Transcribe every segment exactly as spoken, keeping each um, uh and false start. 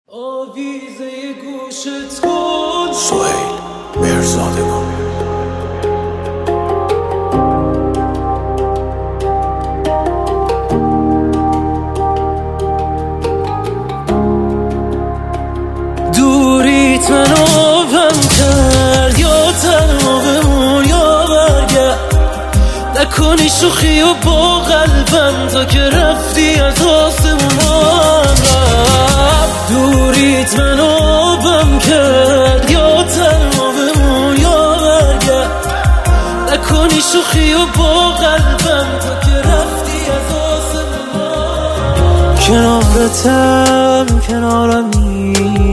آویزه گوشت کن سهیل مرزادگان. دوریت منو غم کرد، یا تنها بمون یا برگرد. نکنی شوخی و با قلبم تا که رفتی از آسمون رفت. دوریت منو غم کرد، یا تنها بمون یا برگرد. نکنی شوخی و با قلبم تا که رفتی از آسمون. کنارتم کنارمی،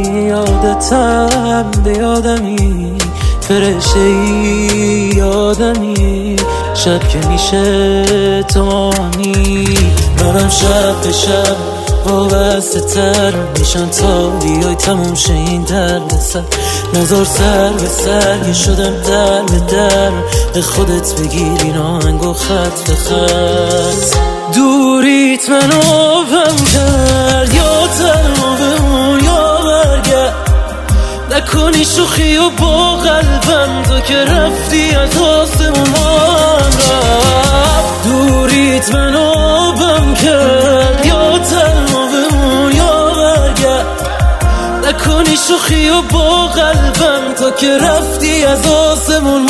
یادتم به یادمی، فرشته‌ای یادمی، شب که میشه توانی. منم شب به شب وابسته تر میشم تا بیای تموم شه این درد سر. نظر سر به سر یه شدم در به در، به خودت بگیر این آهنگ و خط به خط. دوریت منو غم کرد، یا تنها بمون یا برگرد. نکنی شوخی و با قلبم تا که رفتی از آسمون رفت. دوریت منو غم کرد، یا تنها بمون یا برگرد. نکنی شوخی و با قلبم تا که رفتی از آسمون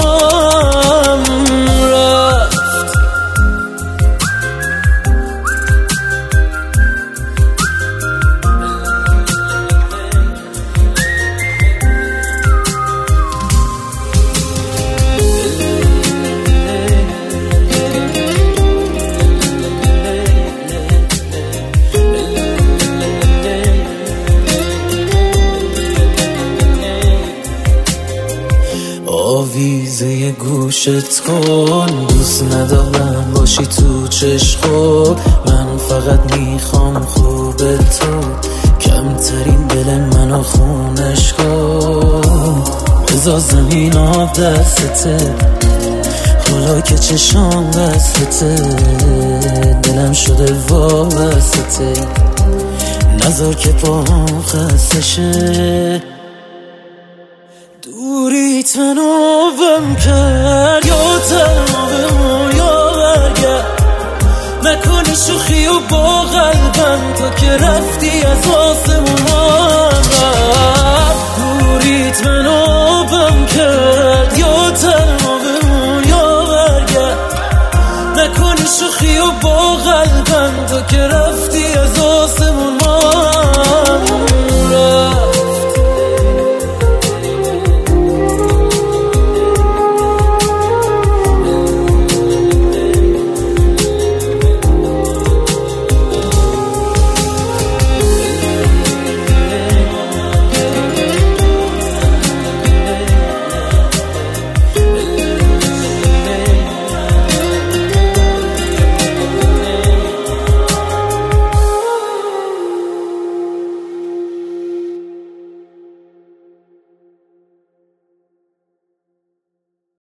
رفت. آویزه گوشت کن، دوست ندارم باشی تو چشم. من فقط میخوام خوب تو، کمترین دل منو خونش کن. بذار زمین آب دستته، حالا که چشام بستته، دلم شده وابسته. نذار که پاهم خسته شه. دوریت منو غم کرد، یا تنها بمون یا برگرد. نکنی شوخی و با قلبم تا که رفتی از آسمون رفت. دوریت منو غم کرد، یا تنها بمون یا برگرد. نکنی شوخی و با قلبم تا که رفتی